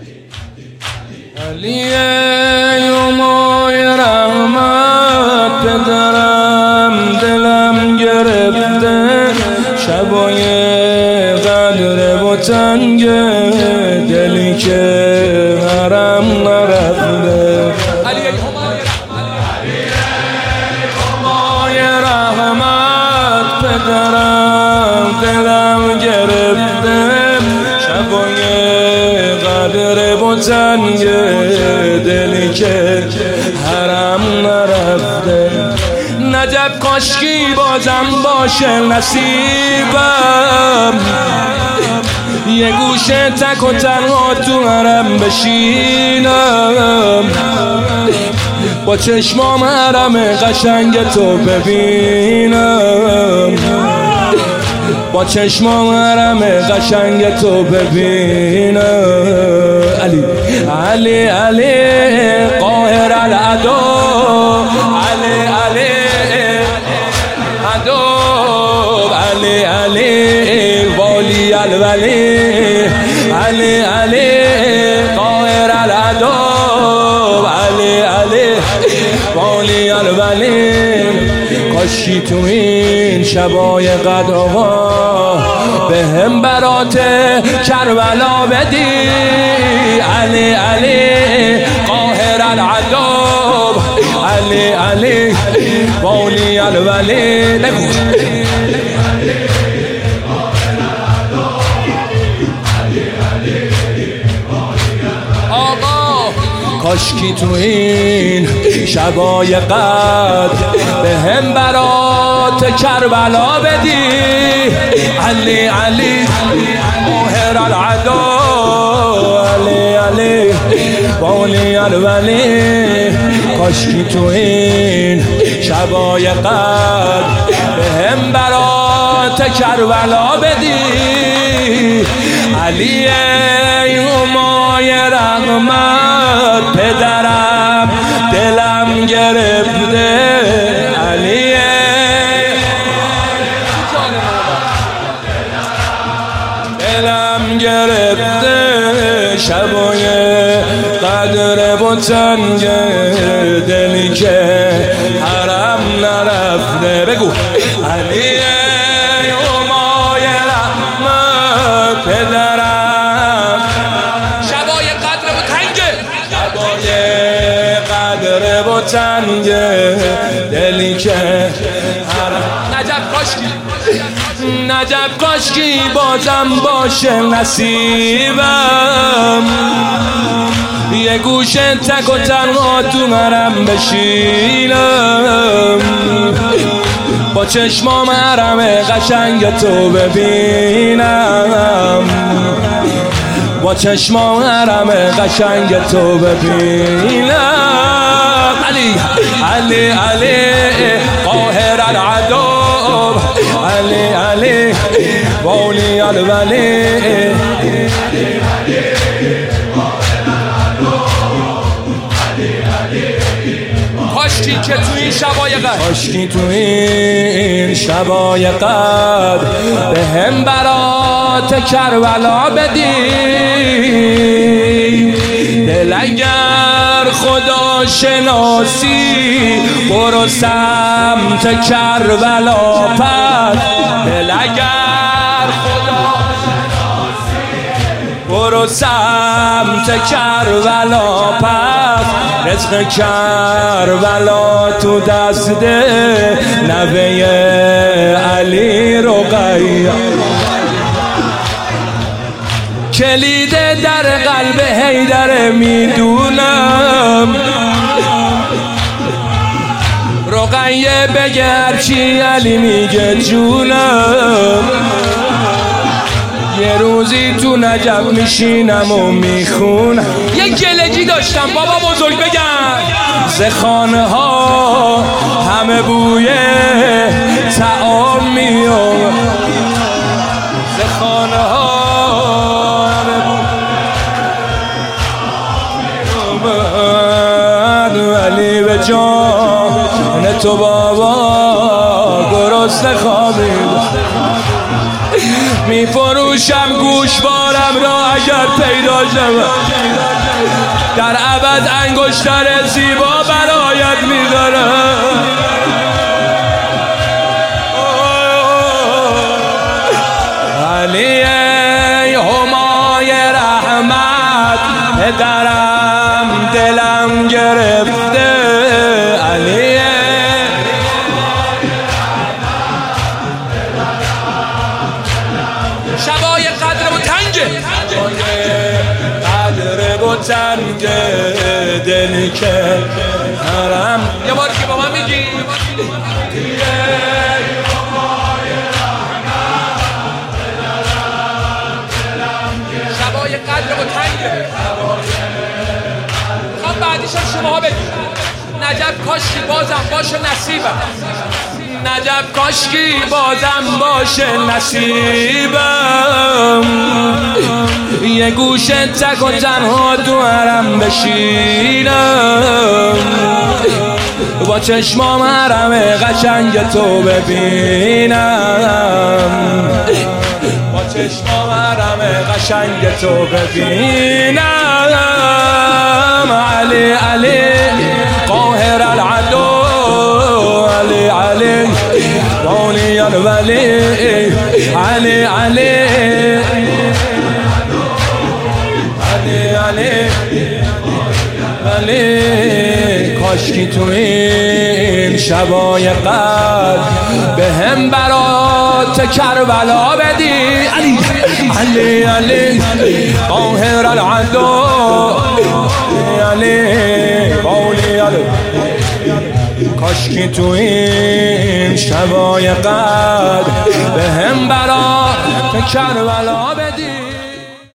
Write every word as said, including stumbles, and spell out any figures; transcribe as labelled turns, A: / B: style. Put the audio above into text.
A: علی یومای رحمت پدرم دلم گرفته، شبای قدر و تنگ دلی که حرم نرفته. علی یومای رحمت پدرم دلم گرفته، شبای قدر و تنگ دلی که حرم نرفته. نجب کاشکی بازم باشه نصیبم، یه گوشه تک و تنها تو حرم بشینم، با چشمام حرم قشنگ تو ببینم، با چشمام حرم قشنگ تو ببینم. علی علی علی قاهر العدو، علی علی عدو، علی علی والی الولی، علی علی قاهر العدو، علی علی والی الولی. کاشکی تو این شبای قدر آقا به هم برات کربلا بدی، علی علی قاهر العدو، علی علی والی الولی. کاشکی تو این شبای قدر به هم برات کربلا بدی، علی علی قاهر العدو، علی علی والی الولی. کاشکی تو این شبای قدر به هم برات کربلا بدی، علی یومای رحمت پدرم دلم گرفته، علی دلم گرفته، شبای قدر و تنگ دلی که حرم نرفته. بگو علی یومای رحمت پدرم، شبای قدر و تنگ، شبای قدر و تنگ دلی که حرم. نجب کاشکی نجب کاشکی بازم باشه نصیبم، یه گوشه تک و تنها تو حرم بشینم، با چشمام حرم قشنگ تو ببینم، با چشمام حرم قشنگ تو ببینم. علی علی علی قاهر العدو، علی علی والی الولی. کاشکی که تو این شبای قدر، کاشکی تو این شبای قدر به هم برات کربلا بدی، دل اگر خدا شناسی برو سمت کربلا پس، دل اگر خدا برو سمت کربلا پس، رزق کربلا تو دست ده نوه علی رقیه، کلید در قلب حیدر میدونم، رقیه بگه هرچی علی میگه جونم، یه روزی تو نجف میشینم و میخونم. یه گلگی داشتم بابا بزرگ بگم، زخانه ها همه بوی طعام میام، زخانه ها همه بوی علی به جان تو بابا گرسنه خوابید، میفروشم گوشوارم را اگر پیدا شود در ابد انگشتر زیبا برایت می‌دارم. علی همای رحمت پدرم دلم گرفته، علی شبای قدر و تنگه قدر و تنگه دلی که حرم. یه بار که با من میگی شبای قدر و تنگه. میخوام بعدیشم شما ها بگید نجف کاشکی بازم باشه نصیبم، نجف کاشکی بازم باشه نصیبم، یه گوشه تک و تنها تو حرم بشینم، با چشمام حرم قشنگ تو ببینم، با چشمام حرم قشنگ تو ببینم. علی علی قاهر العدو، علی علی مولی الولی، علی علی علی علی علی. کاشکی تو این شبای قدر به هم برات کربلا بدی، علی علی علی قاهر العدو، علی مولی الولی. کاشکی تو این شبای قدر به هم برات کربلا بدی.